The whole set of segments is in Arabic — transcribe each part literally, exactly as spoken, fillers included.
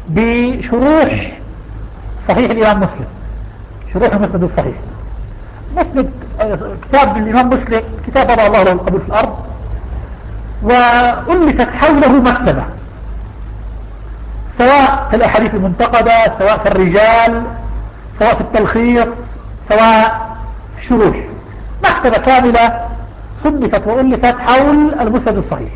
بشروح صحيح الإمام مسلم، شروح المسند الصحيح. مسند كتاب الإمام مسلم كتاب وضع الله له القبول في الأرض، وألفت حوله مكتبة، سواء في الأحاديث المنتقدة، سواء في الرجال، سواء في التلخيص، سواء في الشروح. مكتبة كاملة صنفت وألفت حول المسند الصحيح.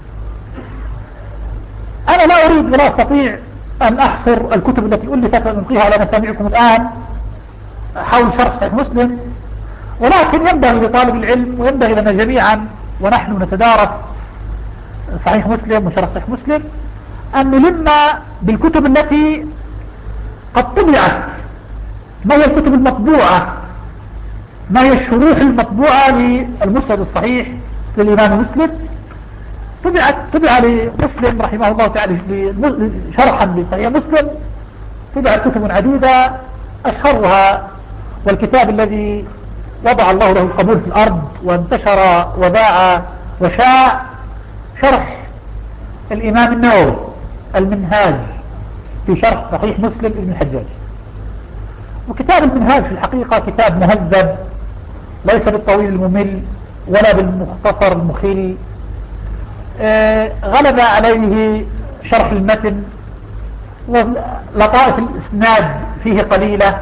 أنا لا أريد ولا أستطيع أن أحصر الكتب التي ألفت وألقيها على مسامعكم الآن حول شرح صحيح مسلم، ولكن ينبغي لطالب العلم وينبغي لنا جميعا ونحن نتدارس صحيح مسلم وشرح صحيح مسلم أن نلم بالكتب التي قد طبعت. ما هي الكتب المطبوعة؟ ما هي الشروح المطبوعة للمسند الصحيح للإمام مسلم؟ طبعت طبع لمسلم رحمه الله تعالى شرحا لصحيح مسلم، طبعت كتب عديدة، أشهرها والكتاب الذي وضع الله له القبول في الأرض وانتشر وباع وشاع، شرح الإمام النووي المنهاج في شرح صحيح مسلم ابن الحجاج. وكتاب المنهاج في الحقيقة كتاب مهذب، ليس بالطويل الممل ولا بالمختصر المخل. آه غلب عليه شرح المتن، ولطائف الإسناد فيه قليلة.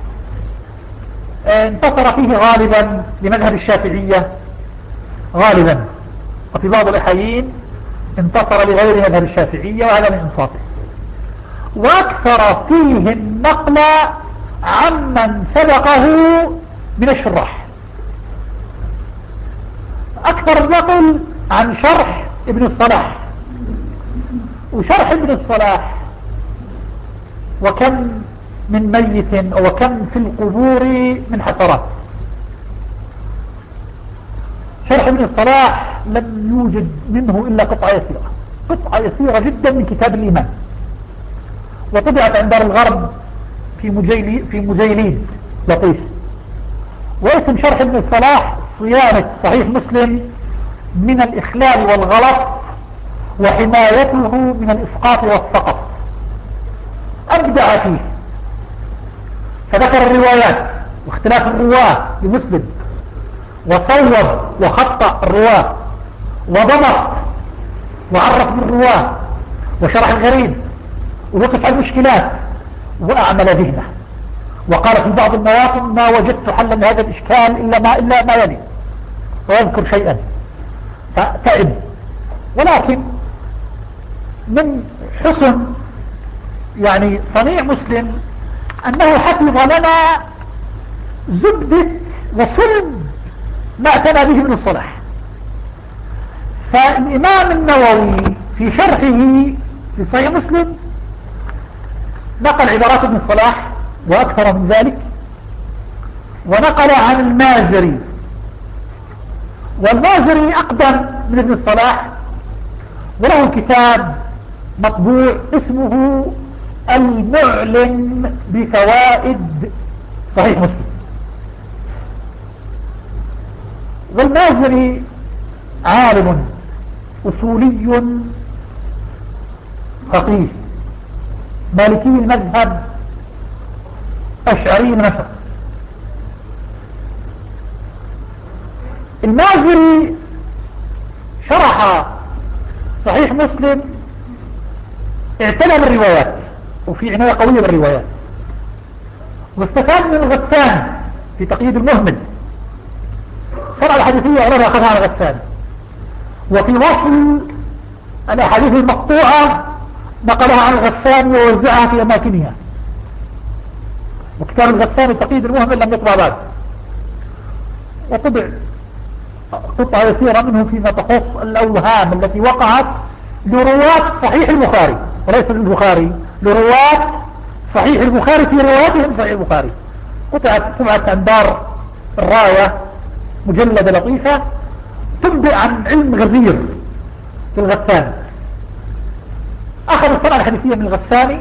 آه انتصر فيه غالبا لمذهب الشافعية غالبا، وفي بعض الأحيان انتصر لغير مذهب الشافعية، وهذا من إنصافه. واكثر فيه النقل عمن سبقه من الشراح، اكثر النقل عن شرح ابن الصلاح. وشرح ابن الصلاح وكم من ميت وكم في القبور من حسرات. شرح ابن الصلاح لم يوجد منه الا قطعة يسيرة، قطعة يسيرة جدا من كتاب الإيمان، وطبعت عند دار الغرب في مجيلي في مجيلين لطيف. واسم شرح ابن الصلاح صيانة صحيح مسلم من الإخلال والغلط وحمايته من الإسقاط والسقط. أبدع فيه، فذكر الروايات واختلاف الرواة لمسلم، وصوب وخطأ الرواة، وضبط وعرف بالرواة، وشرح الغريب، ووقف على المشكلات، وأعمل ذهنه. وقال في بعض المواطن: ما وجدت حلا لهذا الإشكال إلا ما, إلا ما يلي، ويذكر شيئا، فتعب. ولكن من حسن يعني صنيع مسلم أنه حفظ لنا زبدة وصلب ما اعتنى به ابن الصلاح. فالإمام النووي في شرحه في صحيح مسلم نقل عبارات ابن الصلاح وأكثر من ذلك، ونقل عن المازري، والمازري أقدم من ابن الصلاح، وله كتاب مطبوع اسمه المعلم بفوائد صحيح مسلم. والمازري عالم أصولي فقيه مالكي المذهب أشعري النسب. المازري شرح صحيح مسلم، اعتنى بالروايات وفي عناية قوية بالروايات، واستفاد من الغساني في تقييد المهمل. صنع الحديثية عرفها أخذها عن الغساني، وفي وصل الأحاديث المقطوعة نقلها عن الغساني ووزعها في أماكنها. وكتاب الغساني تقييد المهمل لم يطبع بعد، وطبع قطعة يسيرة منه فيما تخص الأوهام التي وقعت لرواة صحيح البخاري، وليس للبخاري، لرواة صحيح البخاري في رواتهم صحيح البخاري. قطعت طبعت عن دار الراية مجلدة لطيفة تنبئ عن علم غزير في الغساني. أخذ الصنعة الحديثية من الغساني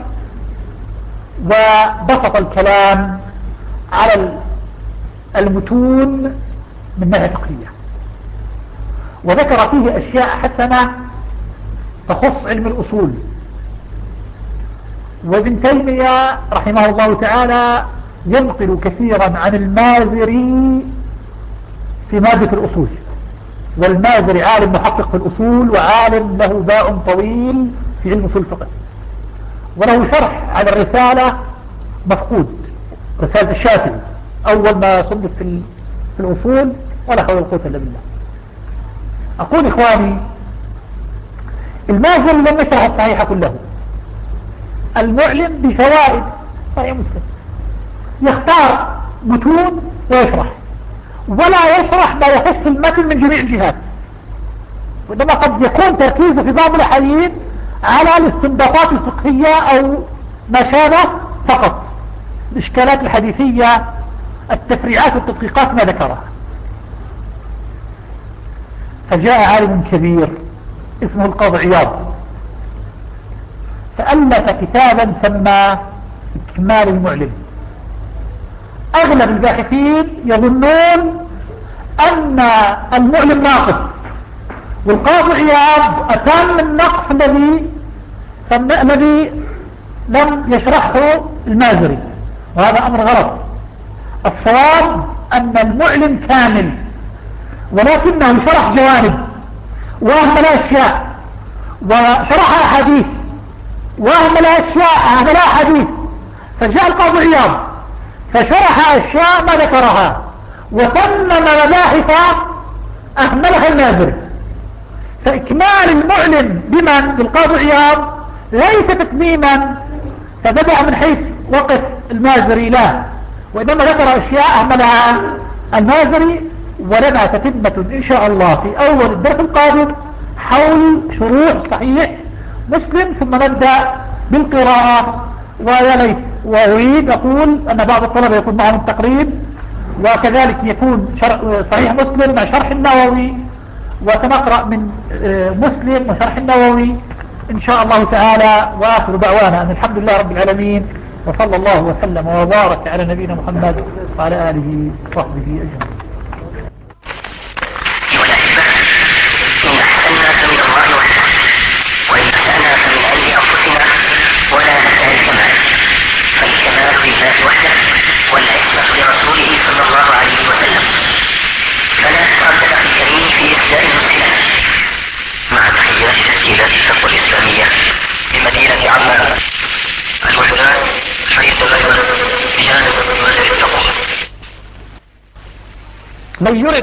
وبسط الكلام على المتون من ناحية فقهية، وذكر فيه أشياء حسنة تخص علم الأصول، وابن تيمية رحمه الله تعالى ينقل كثيرا عن المازري في مادة الأصول، والمازري عالم محقق في الأصول وعالم له باع طويل في علم أصول الفقه، وله شرح على الرسالة مفقود، رسالة الشافعي أول ما صنف في في الأصول، ولا حول ولا قوة إلا بالله. أقول إخواني المازري لم يشرح الصحيح كله، المعلم بفوائد صحيح مسلم يختار متون ويشرح، ولا يشرح ما يخص المتن من جميع الجهات، وإنما قد يكون تركيزه في بعض الأحيان على الاستنباطات الفقهية أو ما شابه فقط، الإشكالات الحديثية التفريعات والتدقيقات ما ذكرها. فجاء عالم كبير اسمه القاضي عياض فألف كتابا سماه إكمال المعلم. أغلب الباحثين يظنون أن المعلم ناقص، والقاضي عياض أتم النقص الذي الذي لم يشرحه المازري، وهذا أمر غلط. الصواب أن المعلم كامل، ولكنه شرح جوانب وأهمل أشياء، وشرح أحاديث وأهمل أشياء أهمل أحاديث. فجاء القاضي عياض فشرح أشياء ما ذكرها وتمم مباحث أهملها المازري. فإكمال المعلم بمن بالقاضي عياض ليس تتميما فبدأ من حيث وقف المازري، لا، وإنما ذكر أشياء أهملها المازري. ولنا تتمة إن شاء الله في أول الدرس القادم حول شروح صحيح مسلم، ثم نبدأ بالقراءة. ويا ليت وأريد أقول أن بعض الطلبة يكون معهم التقريب، وكذلك يكون صحيح مسلم مع شرح النووي، وسنقرأ من مسلم وشرح النووي إن شاء الله تعالى. وآخر دعوانا أن الحمد لله رب العالمين، وصلى الله وسلم وبارك على نبينا محمد وعلى آله وصحبه أجمعين. وإن أسأنا فمن عند أنفسنا ولا نسأل الكمال، فالكمال لله وحده والعصمة لرسوله صلى الله عليه وسلم. فلا تتردد أخي الكريم في إسداء المسألة. مع تحيات تسجيلات التقوى الإسلامية بمدينة عمان، الوحدات فريد الأيمن بجانب مسجد التقوى. من يرد